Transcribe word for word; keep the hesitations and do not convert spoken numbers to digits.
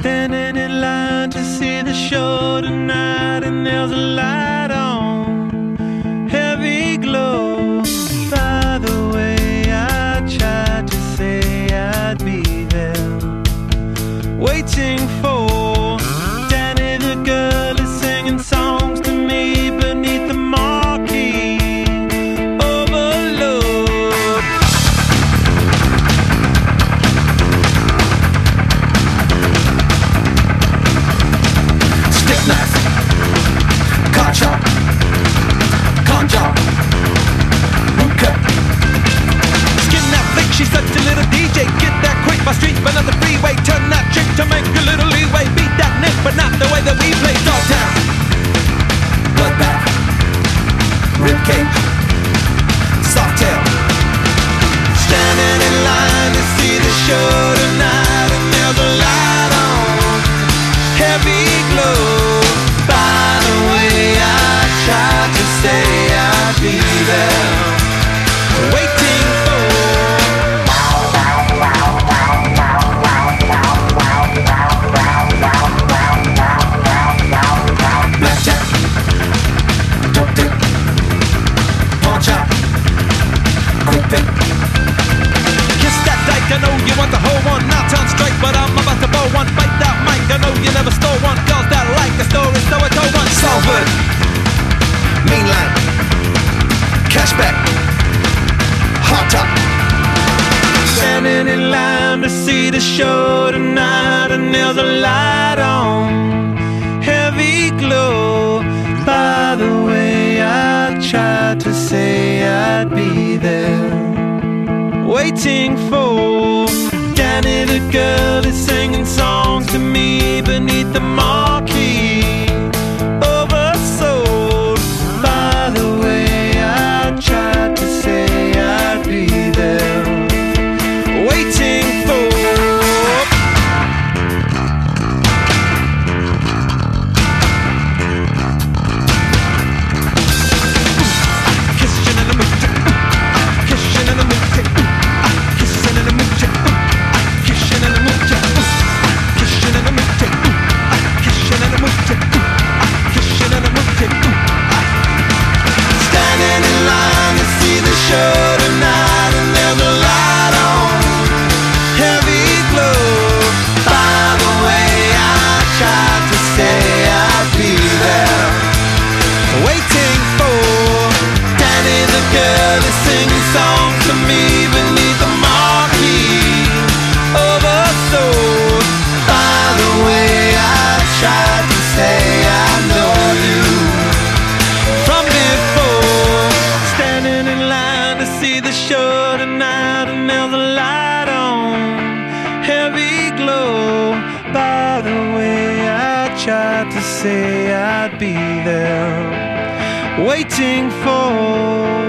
Standing in line to see the show tonight, and there's a light on, heavy glow. By the way, I tried to say I'd be there, waiting for Danny the girl is singing songs to me beneath the marquee. Overload. Stick knife, car chop, con job, root cut. Skin that flick, she's such a little D J. Get that quick, my street, but not the freeway. Turn that chick to make a little leeway. Beat that nick, but not the way that we play. Dogtown, bloodbath, ribcage, soft tail. Standing in line to see the show tonight, and there's a light on, heavy glow. By the way, I tried to say I'd be there, waiting for blackjack, dope dick, pawn chop, quick pick. Kiss that dyke, I know you want the whole one. Now turn straight, but I'm about to blow one. Bite that mic, I know you never stole one. Girls that like the story, so I told one. Salford, mainline, cashback, hot top. Standing in line to see the show tonight, and there's a light on, heavy glow. By the way, I tried to say I'd be there, waiting for Danny the girl is singing songs to me beneath the marquee. Oversold. By the way, I tried to say I'd be there, waiting for kissing in the mood, kissing in the mood, kissing in the mood, kissing in the mood, kissing in the mood, kissing in the mood, kissing in the mood. Standing in line to see the show tonight, and there's a light on, heavy glow. By the way, I tried to say I'd be there, waiting for Danny the girl is singing songs to me beneath the marquee. Oversold. By the way, I tried to say I know you from before. Standing in line to see the show tonight, and there's a light on, heavy glow. By the way, I tried to say I'd be there, waiting for